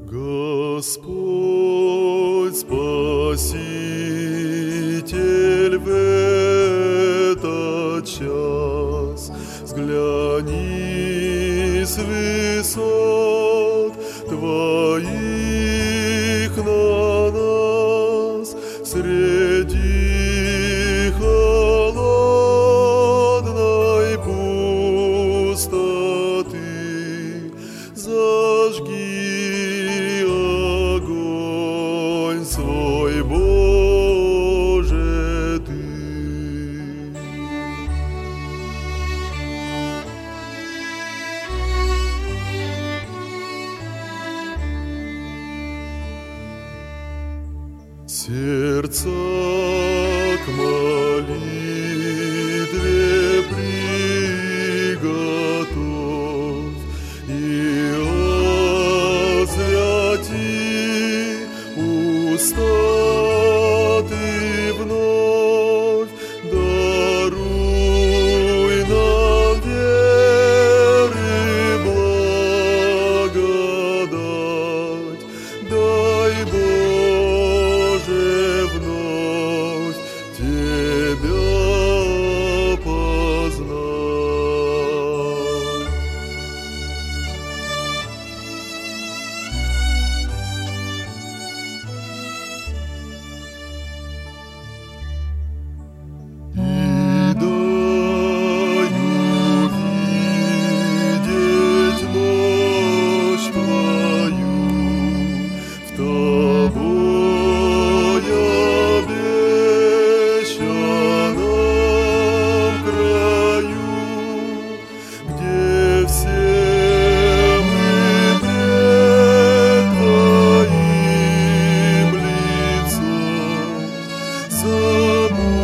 Господь Спаситель в этот час, взгляни с высот Твоих на нас среди холодной пустоты. Зажги огонь свой, Боже, Ты. Сердца к молитве приготовь и освяти уста Ты вновь. Даруй нам веры благодать, дай Боже вновь Тебя познать. И дай увидеть мощь Твою в Тобой обещанном краю, где все мы пред Твоим лицом забудем